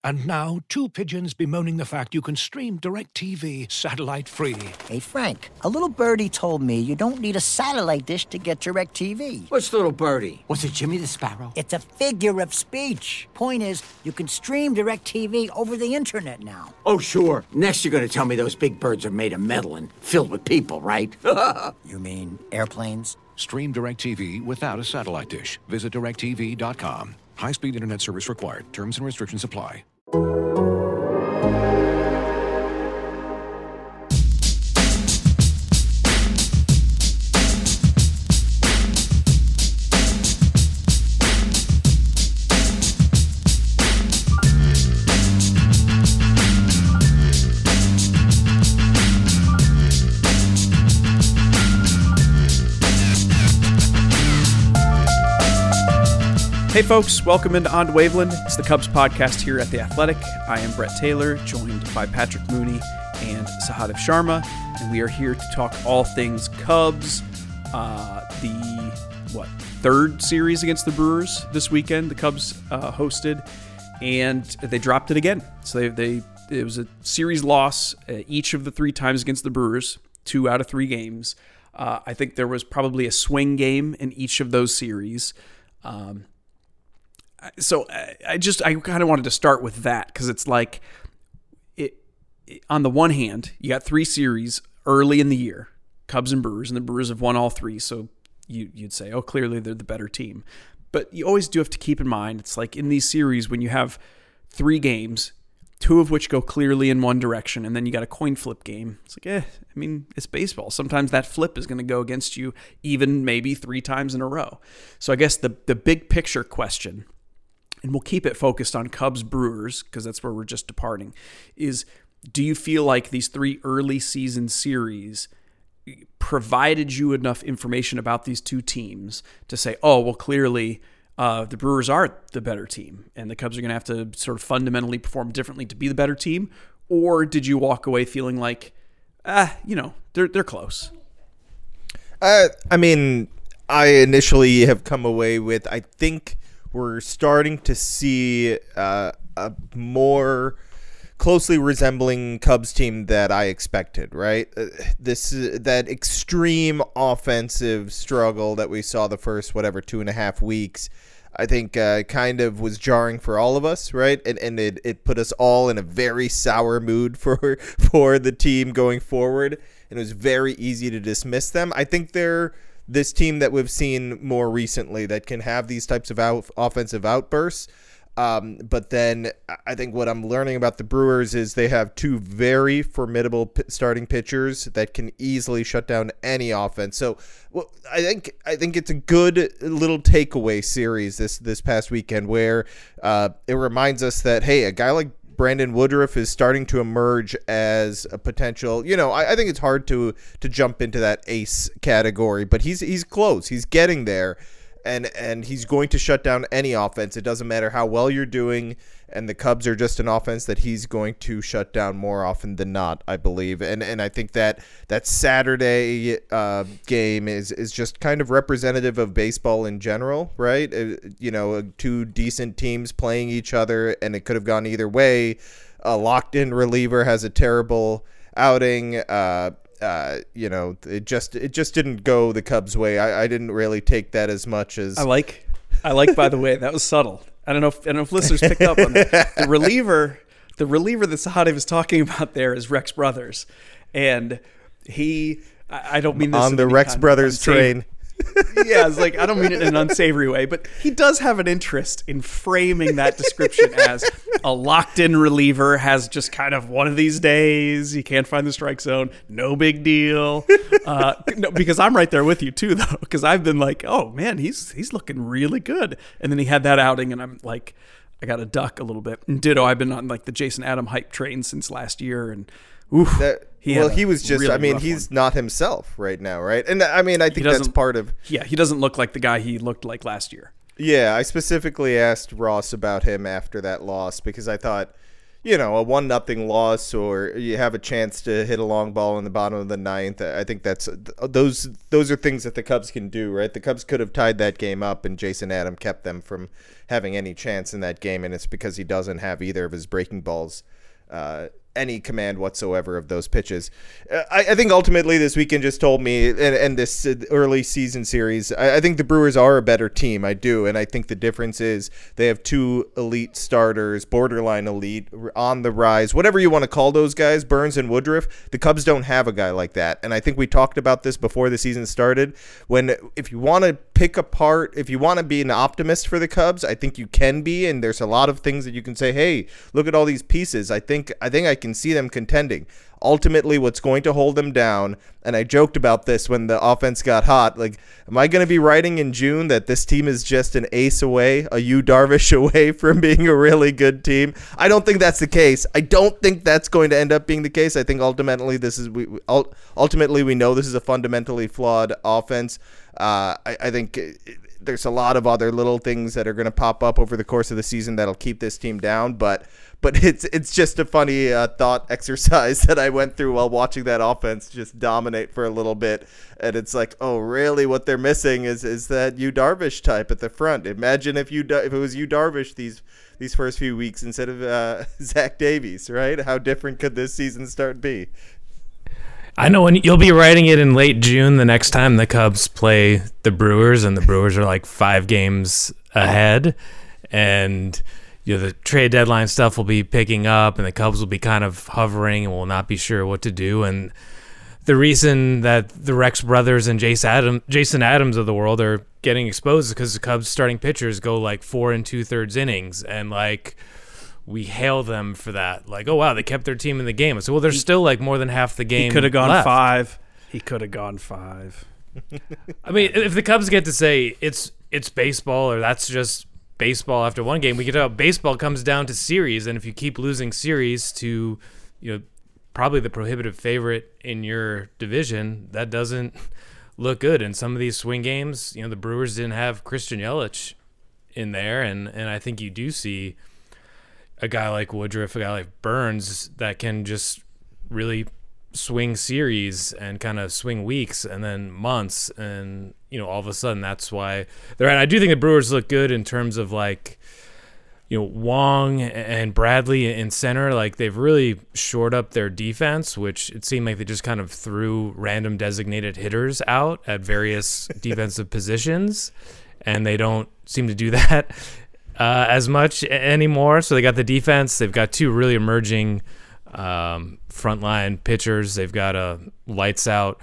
And now, two pigeons bemoaning the fact you can stream DirecTV satellite-free. Hey, Frank, a little birdie told me you don't need a satellite dish to get DirecTV. What's little birdie? Was it Jimmy the Sparrow? It's a figure of speech. Point is, you can stream DirecTV over the internet now. Oh, sure. Next you're going to tell me those big birds are made of metal and filled with people, right? You mean airplanes? Stream DirecTV without a satellite dish. Visit DirecTV.com. High-speed internet service required. Terms and restrictions apply. Hey folks, welcome into On to Waveland. It's the Cubs podcast here at The Athletic. I am Brett Taylor, joined by Patrick Mooney and Sahadev Sharma, and we are here to talk all things Cubs. The third series against the Brewers this weekend, the Cubs hosted, and they dropped it again. So it was a series loss each of the three times against the Brewers, 2 out of 3 games. I think there was probably a swing game in each of those series. So I kind of wanted to start with that because it's like, on the one hand, you got 3 series early in the year, Cubs and Brewers, and the Brewers have won all 3. So you'd say, oh, clearly they're the better team. But you always do have to keep in mind, it's like in these series when you have 3 games, 2 of which go clearly in one direction, and then you got a coin flip game. It's like, it's baseball. Sometimes that flip is going to go against you even maybe 3 times in a row. So I guess the big picture question, and we'll keep it focused on Cubs Brewers because that's where we're just departing, is do you feel like these 3 early season series provided you enough information about these 2 teams to say, oh, well, clearly the Brewers are the better team and the Cubs are going to have to sort of fundamentally perform differently to be the better team? Or did you walk away feeling like, they're close? I initially have come away with, I think we're starting to see a more closely resembling Cubs team that I expected, right? That extreme offensive struggle that we saw the first, 2.5 weeks, I think kind of was jarring for all of us, right? And it put us all in a very sour mood for the team going forward. And it was very easy to dismiss them. I think they're this team that we've seen more recently that can have these types of offensive outbursts. But then I think what I'm learning about the Brewers is they have 2 very formidable starting pitchers that can easily shut down any offense. So, well, I think it's a good little takeaway series this past weekend where it reminds us that, hey, a guy like Brandon Woodruff is starting to emerge as a potential, I think it's hard to jump into that ace category, but he's close. He's getting there. And he's going to shut down any offense. It doesn't matter how well you're doing, and the Cubs are just an offense that he's going to shut down more often than not, I believe. And I think that Saturday game is just kind of representative of baseball in general, right? 2 decent teams playing each other, and it could have gone either way. A locked-in reliever has a terrible outing. It just didn't go the Cubs' way. I didn't really take that as much as I like. By the way, that was subtle. I don't know if listeners picked up on that. The reliever that Sahadev was talking about there is Rex Brothers, and I don't mean this on the Rex Brothers train. Yeah, it's like I don't mean it in an unsavory way, but he does have an interest in framing that description as a locked-in reliever has just kind of one of these days. He can't find the strike zone. No big deal. No, because I'm right there with you too, though. Because I've been like, oh man, he's looking really good, and then he had that outing, and I'm like, I got to duck a little bit. And ditto, I've been on like the Jason Adam hype train since last year, and oof. He was just, really he's not himself right now, right? And I think that's part of... Yeah, he doesn't look like the guy he looked like last year. Yeah, I specifically asked Ross about him after that loss because I thought, a 1-0 loss, or you have a chance to hit a long ball in the bottom of the ninth. I think those are things that the Cubs can do, right? The Cubs could have tied that game up, and Jason Adam kept them from having any chance in that game, and it's because he doesn't have either of his breaking balls any command whatsoever of those pitches. I think ultimately this weekend just told me, and this early season series, I think the Brewers are a better team. I do. And I think the difference is they have 2 elite starters, borderline elite, on the rise, whatever you want to call those guys, Burns and Woodruff. The Cubs don't have a guy like that. And I think we talked about this before the season started. If you want to pick apart, if you want to be an optimist for the Cubs, I think you can be. And there's a lot of things that you can say, hey, look at all these pieces. I think I can see them contending. Ultimately, what's going to hold them down, and I joked about this when the offense got hot, like, am I going to be writing in June that this team is just an ace away, a Yu Darvish away from being a really good team? I don't think that's the case. I don't think that's going to end up being the case. I think ultimately we know this is a fundamentally flawed offense. I think there's a lot of other little things that are going to pop up over the course of the season that'll keep this team down, but it's just a funny thought exercise that I went through while watching that offense just dominate for a little bit, and it's like, oh, really? What they're missing is that Yu Darvish type at the front. Imagine if it was Yu Darvish these first few weeks instead of Zach Davies, right? How different could this season start be? I know when you'll be writing it in late June the next time the Cubs play the Brewers, and the Brewers are like 5 games ahead, and the trade deadline stuff will be picking up, and the Cubs will be kind of hovering and will not be sure what to do. And the reason that the Rex brothers and Jason Adams of the world are getting exposed is because the Cubs starting pitchers go like 4 2/3 innings, and like, we hail them for that. Like, oh, wow, they kept their team in the game. So, well, there's still like more than half the game. He could have gone left. 5. He could have gone 5. I mean, if the Cubs get to say it's baseball, or that's just baseball after one game, we get out. Baseball comes down to series, and if you keep losing series to, probably the prohibitive favorite in your division, that doesn't look good. In some of these swing games, the Brewers didn't have Christian Yelich in there, and I think you do see a guy like Woodruff, a guy like Burns that can just really swing series and kind of swing weeks and then months, and all of a sudden that's why they're at. I do think the Brewers look good in terms of like, Wong and Bradley in center. Like, they've really shored up their defense, which it seemed like they just kind of threw random designated hitters out at various defensive positions, and they don't seem to do that as much anymore. So they got the defense. They've got 2 really emerging frontline pitchers. They've got a lights out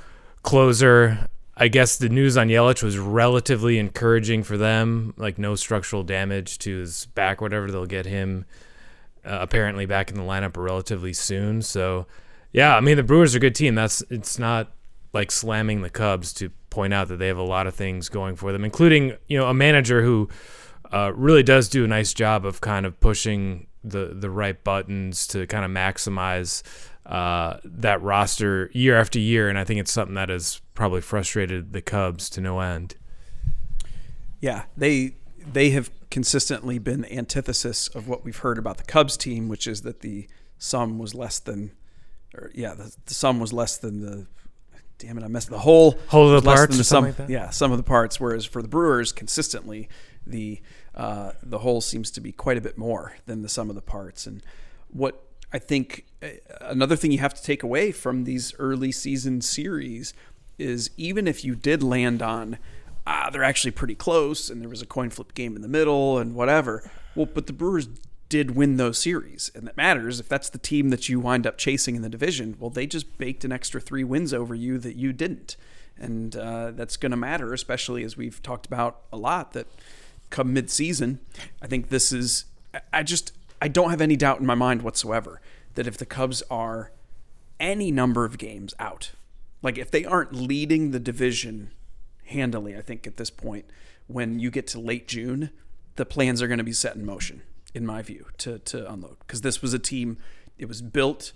closer. I guess the news on Yelich was relatively encouraging for them, like no structural damage to his back or whatever. They'll get him apparently back in the lineup relatively soon. So, yeah, I mean, the Brewers are a good team. It's not like slamming the Cubs to point out that they have a lot of things going for them, including, a manager who really does do a nice job of kind of pushing the right buttons to kind of maximize that roster year after year, and I think it's something that has probably frustrated the Cubs to no end. Yeah, they have consistently been the antithesis of what we've heard about the Cubs team, which is that the sum was less than, the sum was less than the. Damn it! I messed the whole of the parts, than the sum. Like that? Yeah, some of the parts. Whereas for the Brewers, consistently the whole seems to be quite a bit more than the sum of the parts. And what I think another thing you have to take away from these early season series is, even if you did land on they're actually pretty close and there was a coin flip game in the middle and whatever, well, but the Brewers did win those series, and that matters. If that's the team that you wind up chasing in the division, well, they just baked an extra 3 wins over you that you didn't, and that's going to matter, especially as we've talked about a lot, that come mid-season, I think this is I don't have any doubt in my mind whatsoever that if the Cubs are any number of games out, like if they aren't leading the division handily, I think at this point, when you get to late June, the plans are going to be set in motion, in my view, to unload. Because this was a team, it was built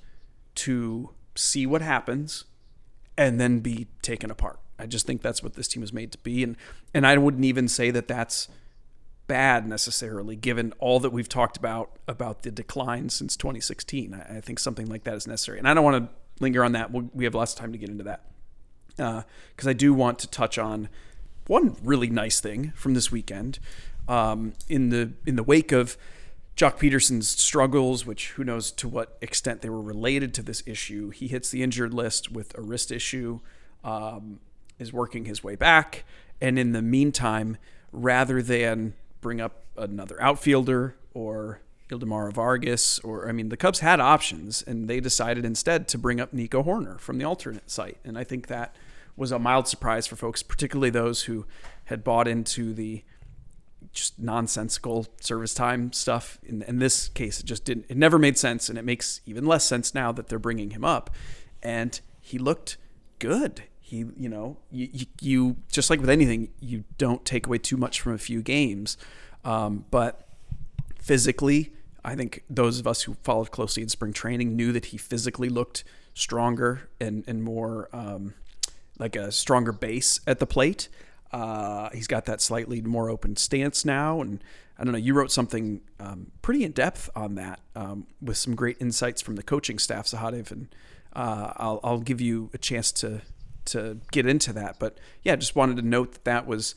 to see what happens and then be taken apart. I just think that's what this team is made to be. And I wouldn't even say that that's bad necessarily, given all that we've talked about the decline since 2016. I think something like that is necessary. And I don't want to linger on that. We have lots of time to get into that. Because I do want to touch on one really nice thing from this weekend. In the wake of Jock Peterson's struggles, which who knows to what extent they were related to this issue, he hits the injured list with a wrist issue, is working his way back. And in the meantime, rather than bring up another outfielder or Ildemaro Vargas, the Cubs had options, and they decided instead to bring up Nico Hoerner from the alternate site. And I think that was a mild surprise for folks, particularly those who had bought into the just nonsensical service time stuff. In this case, it never made sense, and it makes even less sense now that they're bringing him up. And he looked good. He, you just like with anything, you don't take away too much from a few games. But physically, I think those of us who followed closely in spring training knew that he physically looked stronger and more like a stronger base at the plate. He's got that slightly more open stance now. And I don't know, you wrote something pretty in depth on that with some great insights from the coaching staff, Sahadev, and I'll give you a chance to get into that. But yeah, just wanted to note that was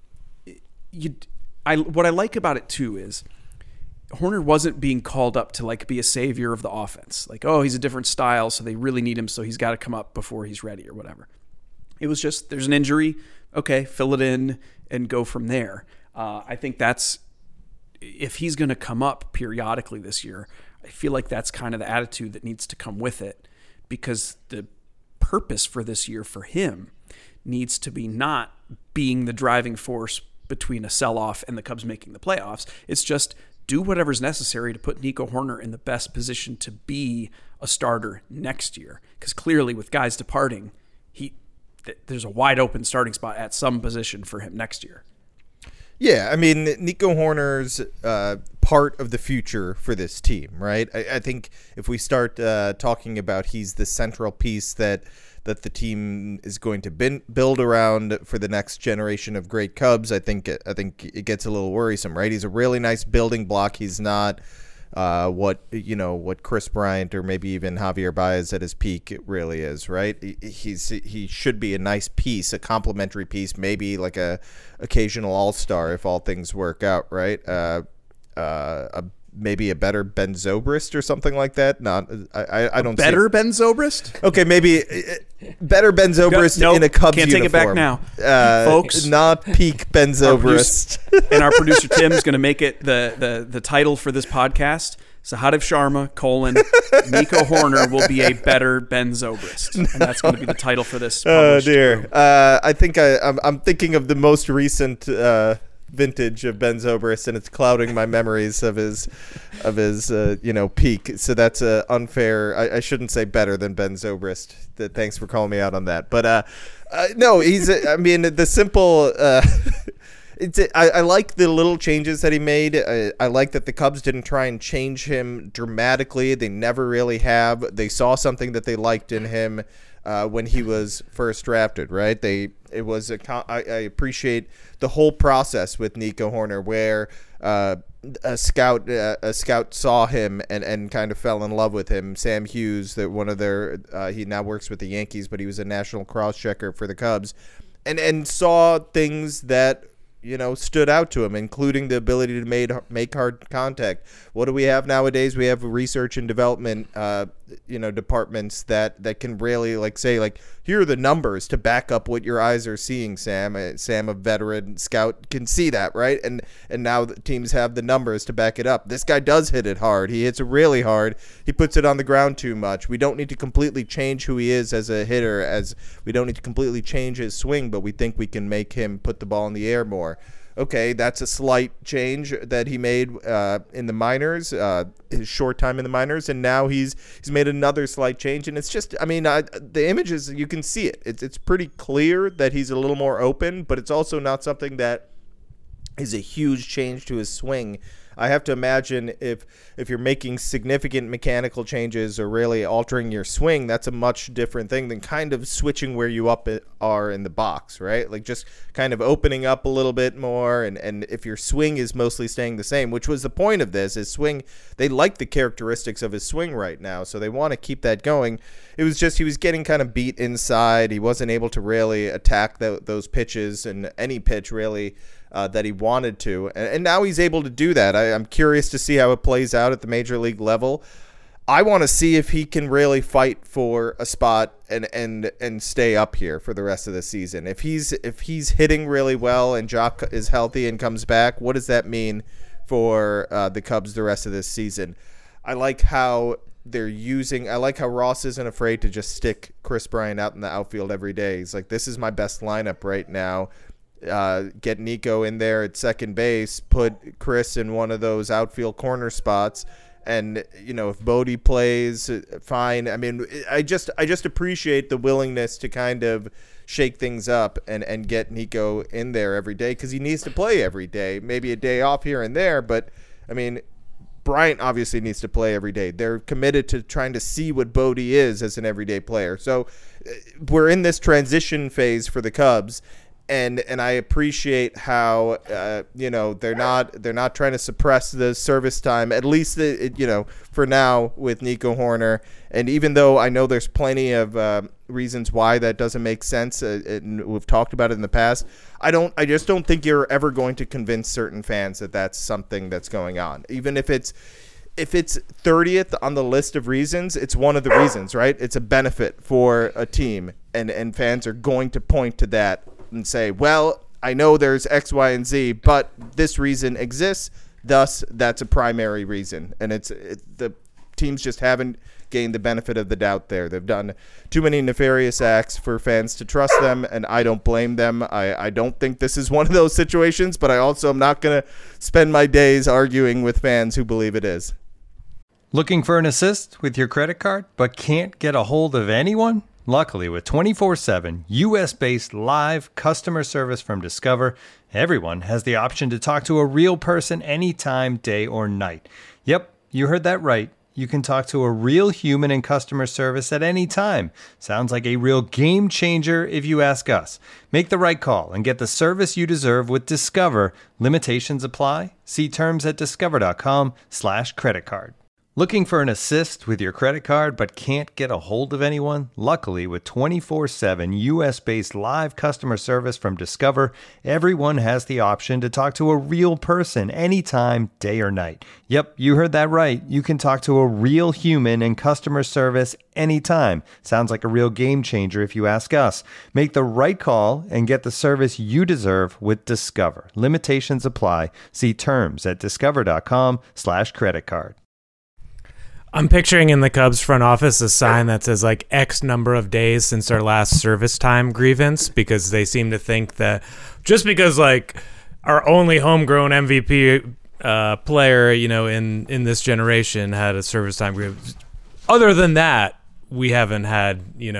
what I like about it too is Hoerner wasn't being called up to like be a savior of the offense. Like, oh, he's a different style, so they really need him, so he's got to come up before he's ready or whatever. It was just, there's an injury, okay, fill it in and go from there. I think that's, if he's going to come up periodically this year, I feel like that's kind of the attitude that needs to come with it, because the purpose for this year for him needs to be not being the driving force between a sell-off and the Cubs making the playoffs. It's just do whatever's necessary to put Nico Hoerner in the best position to be a starter next year. Because clearly with guys departing, there's a wide open starting spot at some position for him next year. Yeah, I mean, Nico Hoerner's part of the future for this team, right? I think if we start talking about he's the central piece that the team is going to build around for the next generation of great Cubs, I think it gets a little worrisome, right? He's a really nice building block. He's not what Chris Bryant or maybe even Javier Baez at his peak really is, right? He should be a nice piece, a complementary piece, maybe like a occasional all-star if all things work out, right? Maybe a better Ben Zobrist or something like that. I don't better Ben Zobrist. Okay, maybe better Ben Zobrist in a Cubs can't uniform. Take it back now, folks. Not peak Ben Zobrist. And our producer Tim is going to make it the title for this podcast. Sahadev Sharma, Nico Hoerner will be a better Ben Zobrist. And that's going to be the title for this. Oh, dear. I think I'm thinking of the most recent vintage of Ben Zobrist, and it's clouding my memories of his peak. So that's unfair. I shouldn't say better than Ben Zobrist. Thanks for calling me out on that. But no, the simple. I like the little changes that he made. I like that the Cubs didn't try and change him dramatically. They never really have. They saw something that they liked in him when he was first drafted, right? I appreciate the whole process with Nico Hoerner, where a scout saw him and kind of fell in love with him. Sam Hughes, that one of their he now works with the Yankees, but he was a national cross-checker for the Cubs, and saw things that stood out to him, including the ability to make hard contact. What do we have nowadays? We have research and development, departments that can really say here are the numbers to back up what your eyes are seeing. Sam, a veteran scout, can see that, right? And now the teams have the numbers to back it up. This guy does hit it hard. He hits it really hard. He puts it on the ground too much. We don't need to completely change who he is as a hitter, as we don't need to completely change his swing, but we think we can make him put the ball in the air more. Okay, that's a slight change that he made in the minors, his short time in the minors, and now he's made another slight change. And it's just, the images, you can see it. It's pretty clear that he's a little more open, but it's also not something that is a huge change to his swing. I have to imagine if you're making significant mechanical changes or really altering your swing, that's a much different thing than kind of switching where you are in the box, right? Like just kind of opening up a little bit more, and if your swing is mostly staying the same, which was the point of this, his swing, they like the characteristics of his swing right now, so they want to keep that going. It was just he was getting kind of beat inside. He wasn't able to really attack those pitches and any pitch really that he wanted to. And now he's able to do that. I'm curious to see how it plays out at the major league level. I want to see if he can really fight for a spot and stay up here for the rest of the season. If he's hitting really well and Jock is healthy and comes back, what does that mean for the Cubs the rest of this season? I like how Ross isn't afraid to just stick Chris Bryant out in the outfield every day. He's like, this is my best lineup right now. Get Nico in there at second base, put Chris in one of those outfield corner spots. And, if Bodie plays, fine. I mean, I just appreciate the willingness to kind of shake things up and get Nico in there every day, because he needs to play every day. Maybe a day off here and there, but, I mean, Bryant obviously needs to play every day. They're committed to trying to see what Bodie is as an everyday player. So we're in this transition phase for the Cubs. And I appreciate how they're not trying to suppress the service time, at least for now with Nico Hoerner. And even though I know there's plenty of reasons why that doesn't make sense, and we've talked about it in the past, I just don't think you're ever going to convince certain fans that that's something that's going on. Even if it's 30th on the list of reasons, it's one of the reasons, right? It's a benefit for a team, and fans are going to point to that and say, well, I know there's X, Y, and Z, but this reason exists, thus that's a primary reason. And the teams just haven't gained the benefit of the doubt there. They've done too many nefarious acts for fans to trust them, and I don't blame them. I don't think this is one of those situations, but I also am not going to spend my days arguing with fans who believe it is. Looking for an assist with your credit card, but can't get a hold of anyone? Luckily, with 24/7 U.S.-based live customer service from Discover, everyone has the option to talk to a real person anytime, day or night. Yep, you heard that right. You can talk to a real human in customer service at any time. Sounds like a real game changer if you ask us. Make the right call and get the service you deserve with Discover. Limitations apply. See terms at discover.com/creditcard. Looking for an assist with your credit card but can't get a hold of anyone? Luckily, with 24/7 U.S.-based live customer service from Discover, everyone has the option to talk to a real person anytime, day or night. Yep, you heard that right. You can talk to a real human in customer service anytime. Sounds like a real game changer if you ask us. Make the right call and get the service you deserve with Discover. Limitations apply. See terms at discover.com/creditcard. I'm picturing in the Cubs front office a sign that says like X number of days since our last service time grievance, because they seem to think that just because like our only homegrown MVP player, in this generation had a service time grievance. Other than that, we haven't had,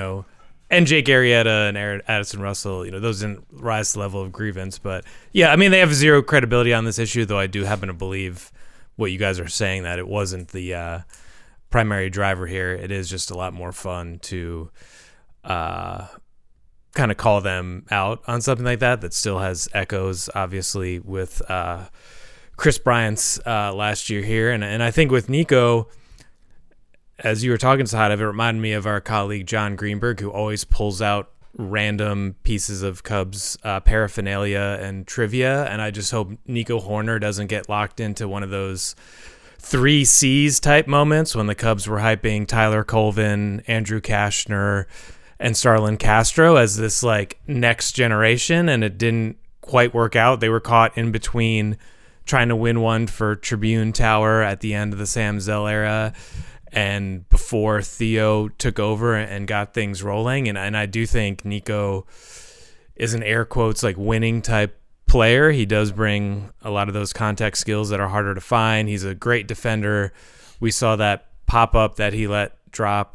and Jake Arrieta and Addison Russell, those didn't rise to the level of grievance. But yeah, I mean, they have zero credibility on this issue, though I do happen to believe what you guys are saying, that it wasn't the primary driver here. It is just a lot more fun to kind of call them out on something like that still has echoes, obviously, with Chris Bryant's last year here. And I think with Nico, as you were talking, Sahad, it reminded me of our colleague John Greenberg, who always pulls out random pieces of Cubs paraphernalia and trivia. And I just hope Nico Hoerner doesn't get locked into one of those 3 C's type moments when the Cubs were hyping Tyler Colvin, Andrew Kashner, and Starlin Castro as this like next generation, and it didn't quite work out. They were caught in between trying to win one for Tribune Tower at the end of the Sam Zell era and before Theo took over and got things rolling. And I do think Nico is an air quotes like winning type player. He does bring a lot of those contact skills that are harder to find. He's a great defender. We saw that pop-up that he let drop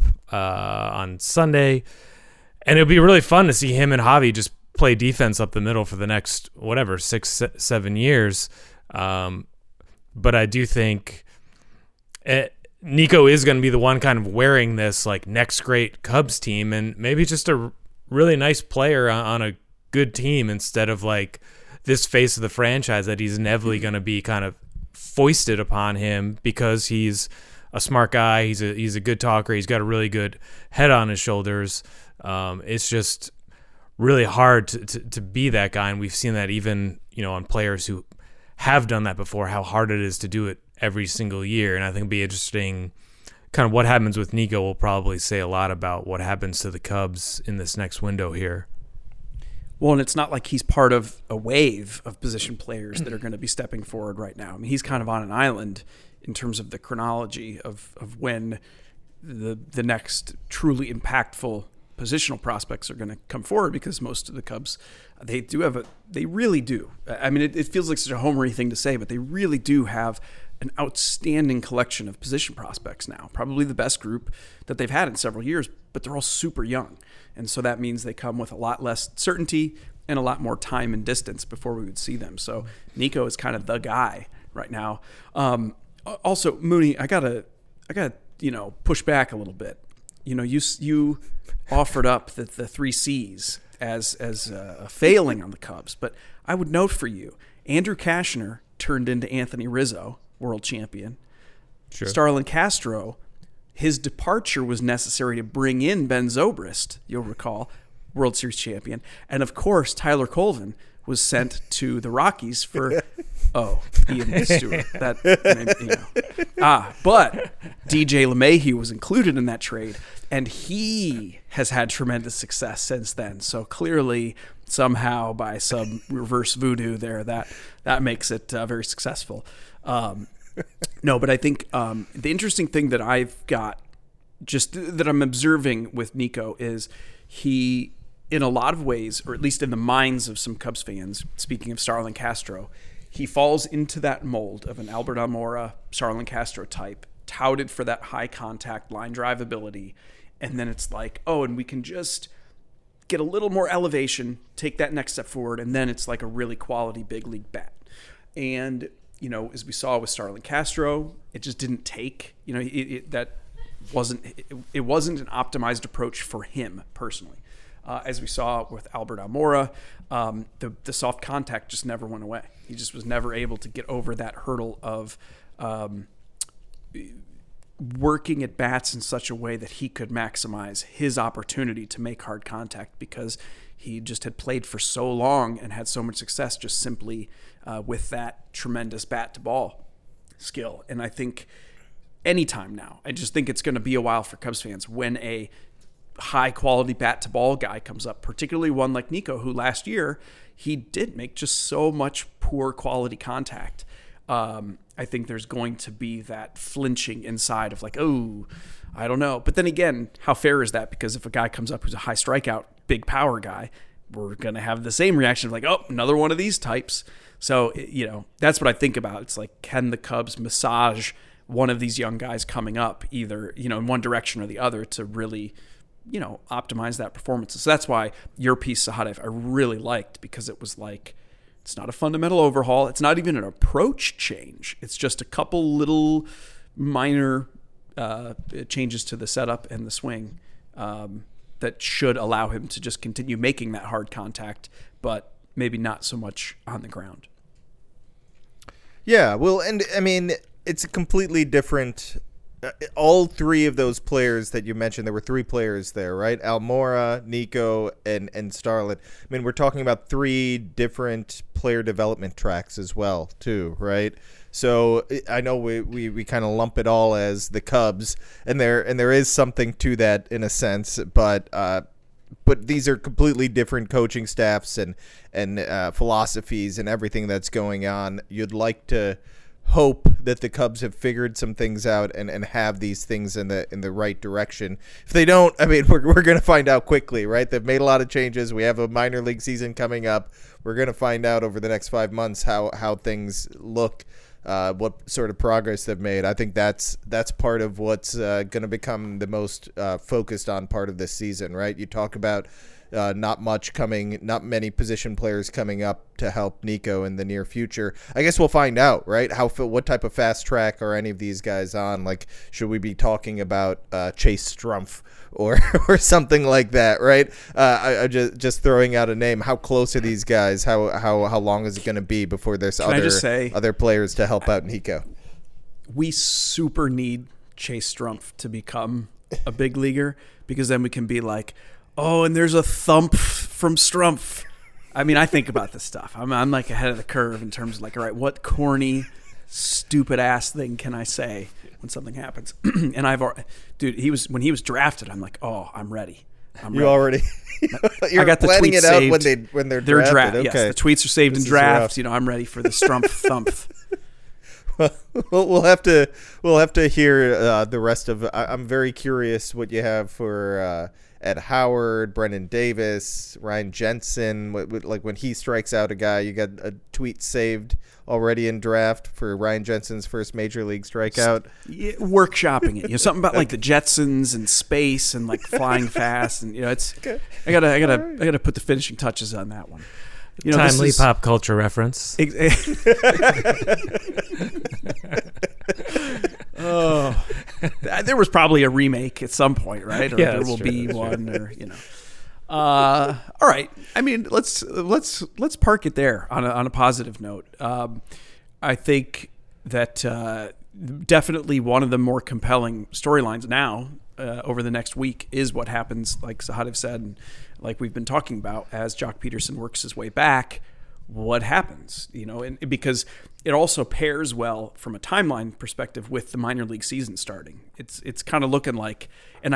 on Sunday. And it'll be really fun to see him and Javi just play defense up the middle for the next, 6-7 years. but I do think Nico is going to be the one kind of wearing this like next great Cubs team, and maybe just a really nice player on a good team instead of like this face of the franchise that he's inevitably going to be kind of foisted upon him because he's a smart guy. He's a good talker. He's got a really good head on his shoulders. It's just really hard to be that guy, and we've seen that even on players who have done that before, how hard it is to do it every single year. And I think it'll be interesting kind of what happens with Nico will probably say a lot about what happens to the Cubs in this next window here. Well, and it's not like he's part of a wave of position players that are going to be stepping forward right now. I mean, he's kind of on an island in terms of the chronology of when the next truly impactful positional prospects are going to come forward, because most of the Cubs, they really do. I mean, it feels like such a homery thing to say, but they really do have an outstanding collection of position prospects now, probably the best group that they've had in several years, but they're all super young. And so that means they come with a lot less certainty and a lot more time and distance before we would see them. So Nico is kind of the guy right now. Also, Mooney, I gotta push back a little bit. You offered up the 3 C's as a failing on the Cubs, but I would note for you, Andrew Cashner turned into Anthony Rizzo, world champion. Sure. Starlin Castro, his departure was necessary to bring in Ben Zobrist, you'll recall, World Series champion. And of course, Tyler Colvin was sent to the Rockies for Ian Stewart. But DJ LeMahieu was included in that trade, and he has had tremendous success since then. So clearly, somehow by some reverse voodoo there, that makes it very successful. No, but I think the interesting thing that I've got, just that I'm observing with Nico, is he, in a lot of ways, or at least in the minds of some Cubs fans, speaking of Starlin Castro, he falls into that mold of an Albert Almora, Starlin Castro type, touted for that high contact line drive ability. And then it's like, and we can just get a little more elevation, take that next step forward, and then it's like a really quality big league bat. And as we saw with Starlin Castro, it just didn't take. It wasn't an optimized approach for him personally. As we saw with Albert Almora, the soft contact just never went away. He just was never able to get over that hurdle of working at bats in such a way that he could maximize his opportunity to make hard contact, because he just had played for so long and had so much success just simply with that tremendous bat to ball skill. And I think anytime now, I just think it's going to be a while for Cubs fans when a high quality bat to ball guy comes up, particularly one like Nico, who last year he did make just so much poor quality contact. I think there's going to be that flinching inside of like, I don't know. But then again, how fair is that? Because if a guy comes up who's a high strikeout, big power guy, we're going to have the same reaction of like, another one of these types. So, that's what I think about. It's like, can the Cubs massage one of these young guys coming up either, in one direction or the other to really, optimize that performance? So that's why your piece, Sahadev, I really liked, because it was like, it's not a fundamental overhaul. It's not even an approach change. It's just a couple little minor changes to the setup and the swing that should allow him to just continue making that hard contact, but maybe not so much on the ground. Yeah, well, and I mean, it's a completely different. All 3 of those players that you mentioned, there were 3 players there, right? Almora, Nico, and Starlin. I mean, we're talking about 3 different player development tracks as well, too, right? So I know we kind of lump it all as the Cubs, and there is something to that in a sense, but these are completely different coaching staffs and philosophies and everything that's going on. You'd like to hope that the Cubs have figured some things out and have these things in the right direction. If they don't, I mean, we're going to find out quickly, right? They've made a lot of changes. We have a minor league season coming up. We're going to find out over the next 5 months how things look, what sort of progress they've made. I think that's part of what's going to become the most focused on part of this season, right? You talk about not many position players coming up to help Nico in the near future. I guess we'll find out, right? What type of fast track are any of these guys on? Like, should we be talking about Chase Strumpf or something like that, right? I just throwing out a name. How close are these guys? How long is it going to be before there's other players to help out Nico? We super need Chase Strumpf to become a big leaguer, because then we can be like, oh, and there's a thump from Strumpf. I mean, I think about this stuff. I'm like ahead of the curve in terms of like, all right, what corny, stupid ass thing can I say when something happens? And when he was drafted, I'm like, oh, I'm ready. You're I got the planning tweets it out saved. when they're drafted. Okay. Yes, the tweets are saved in drafts. I'm ready for the Strumpf thump. Well, we'll have to hear the rest of. I'm very curious what you have for Ed Howard, Brennan Davis, Ryan Jensen. Like when he strikes out a guy, you got a tweet saved already in draft for Ryan Jensen's first major league strikeout. Workshopping it, something about like the Jetsons and space and like flying fast, and it's. Okay. I gotta put the finishing touches on that one. Timely pop culture reference. Oh, there was probably a remake at some point, right? Or there will be one, or all right. I mean, let's park it there on a positive note. I think that definitely one of the more compelling storylines now over the next week is what happens, like Sahadev said, and like we've been talking about, as Jock Peterson works his way back. What happens, and because it also pairs well from a timeline perspective with the minor league season starting. It's kind of looking like, and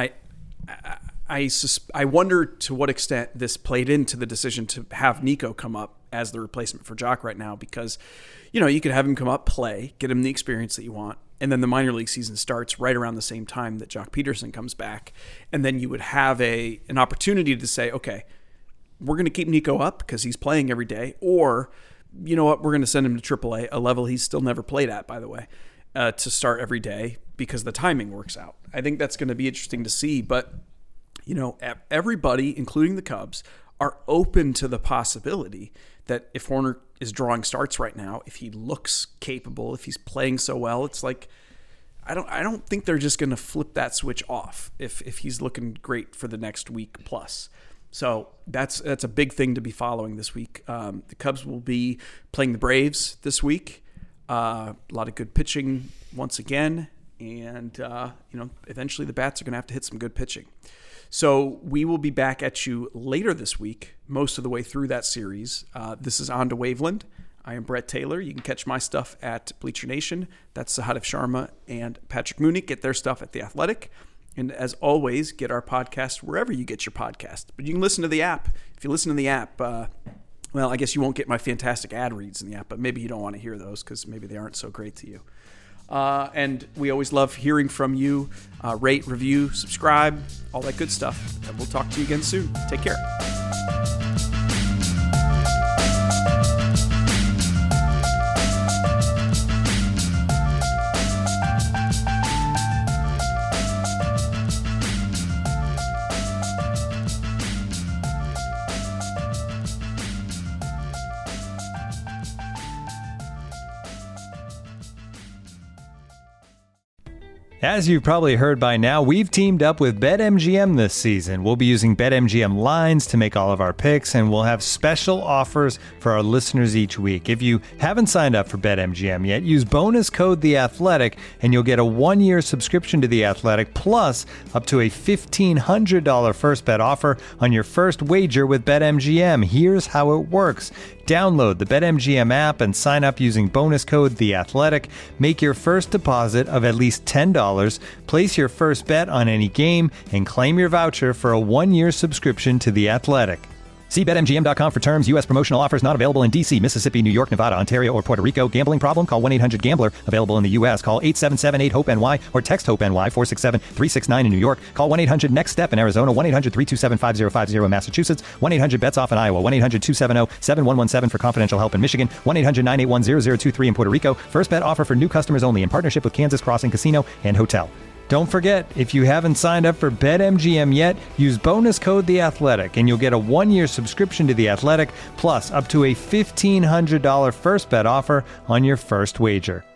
I wonder to what extent this played into the decision to have Nico come up as the replacement for Jock right now, because you could have him come up, play, get him the experience that you want, and then the minor league season starts right around the same time that Jock Peterson comes back, and then you would have an opportunity to say, okay, we're going to keep Nico up because he's playing every day, or you know what, we're going to send him to AAA, a level he's still never played at, by the way, to start every day because the timing works out. I think that's going to be interesting to see, but everybody, including the Cubs, are open to the possibility that if Hoerner is drawing starts right now, if he looks capable, if he's playing so well, it's like I don't think they're just going to flip that switch off if he's looking great for the next week plus. So that's a big thing to be following this week. The Cubs will be playing the Braves this week. A lot of good pitching once again, and eventually the bats are going to have to hit some good pitching. So we will be back at you later this week, most of the way through that series. This is On to Waveland. I am Brett Taylor. You can catch my stuff at Bleacher Nation. That's Sahadev Sharma and Patrick Mooney. Get their stuff at The Athletic. And as always, get our podcast wherever you get your podcast. But you can listen to the app. If you listen to the app, I guess you won't get my fantastic ad reads in the app, but maybe you don't want to hear those because maybe they aren't so great to you. And we always love hearing from you. Rate, review, subscribe, all that good stuff. And we'll talk to you again soon. Take care. As you've probably heard by now, we've teamed up with BetMGM this season. We'll be using BetMGM lines to make all of our picks, and we'll have special offers for our listeners each week. If you haven't signed up for BetMGM yet, use bonus code THEATHLETIC, and you'll get a 1-year subscription to The Athletic, plus up to a $1,500 first bet offer on your first wager with BetMGM. Here's how it works. Download the BetMGM app and sign up using bonus code THEATHLETIC. Make your first deposit of at least $10. Place your first bet on any game and claim your voucher for a 1-year subscription to The Athletic. See BetMGM.com for terms. U.S. promotional offers not available in D.C., Mississippi, New York, Nevada, Ontario, or Puerto Rico. Gambling problem? Call 1-800-GAMBLER. Available in the U.S. Call 877-8-HOPE-NY or text HOPE-NY 467-369 in New York. Call 1-800-NEXT-STEP in Arizona. 1-800-327-5050 in Massachusetts. 1-800-BETS-OFF in Iowa. 1-800-270-7117 for confidential help in Michigan. 1-800-981-0023 in Puerto Rico. First bet offer for new customers only in partnership with Kansas Crossing Casino and Hotel. Don't forget, if you haven't signed up for BetMGM yet, use bonus code The Athletic, and you'll get a 1-year subscription to The Athletic, plus up to a $1,500 first bet offer on your first wager.